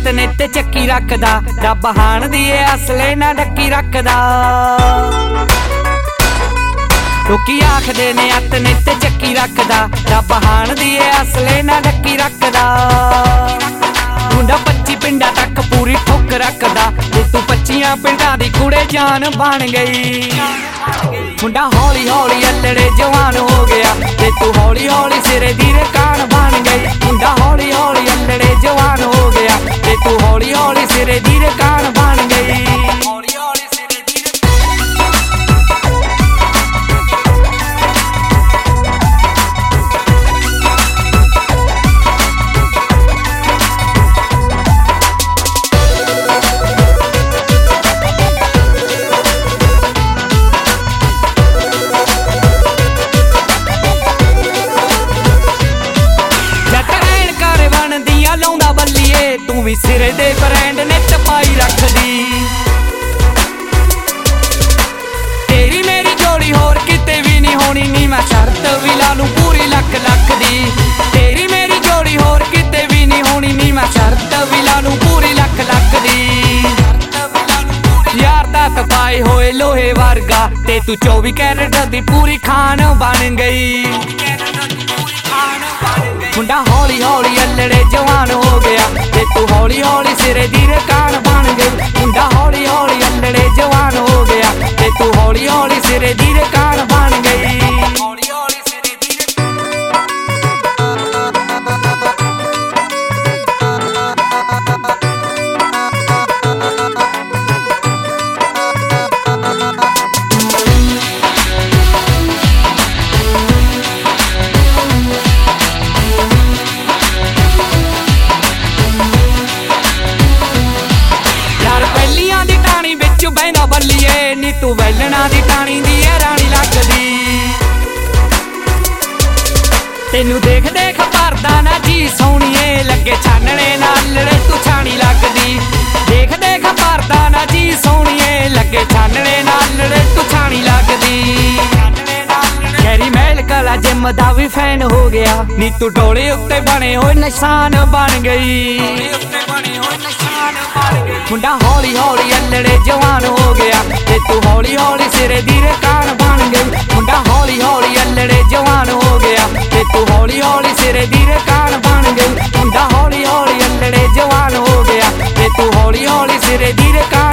अत नित चक्की रखदा, रब हाण दी असले ना डक्की रखदा। लोकी आखदे ने अत नित चक्की रखदा, रब हाण दी असले ना डक्की रखदा। मुंडा 25 पिंडा तक पूरी ठुक रखदा, ते तू 25 पिंडा दी कुड़े जान बन गई। मुंडा हौली हौली अल्लड़े जवान हो गया, ते तू हौली हौली सिरे दी कान बन गई। मुंडा हौली हौली अल्लड़े जवान हो गया, ते तू हौली हौली सिरे दी कान बन गई। लाउंदा बल्लीए तू भी सिरे दे ब्रांड ने चपाई रखदी। तेरी मेरी जोड़ी होर किते भी नहीं होनी, नी मैं शर्त भी ला लूं पूरी लख लख दी। तेरी मेरी जोड़ी होर किते भी नहीं होनी, नी मैं शर्त भी ला लूं पूरी लख लख दी। यार दा तपाए होए लोहे वर्गा, ते तू 24 कैरेट दी पूरी खान बन गई। मुंडा हौली हौली अल्लड़े जवान हो गया, ते तू हौली हौली सिरे दी कान बन गई। मुंडा हौली हौली अल्लड़े जवान हो गया, ते तू हौली हौली सिरे दी कान बन गई। बहना बल्लीए नी तू वैलना दी टाणी दी राणी लगदी। तेनू देख देख भरदा ना जी सोहणीए, लगे छानने नालड़े तू छाणी लगदी। देख देख भरदा ना जी सोहणीए, लगे छानने नालड़े तू छाणी लगदी। गैरी महल कला जिम दा भी फैन हो गया, नी तू डोले उत्ते बने होए निशान बन गई। मुंडा हौली हौली अल्लड़े जवान हो गया, ते तू हौली हौली सिरे दी कान बन गई। मुंडा हौली हौली अल्लड़े जवान हो गया, ते तू हौली हौली सिरे दी कान बन गई। मुंडा हौली हौली अल्लड़े जवान हो गया, ते तू हौली हौली सिरे दी कान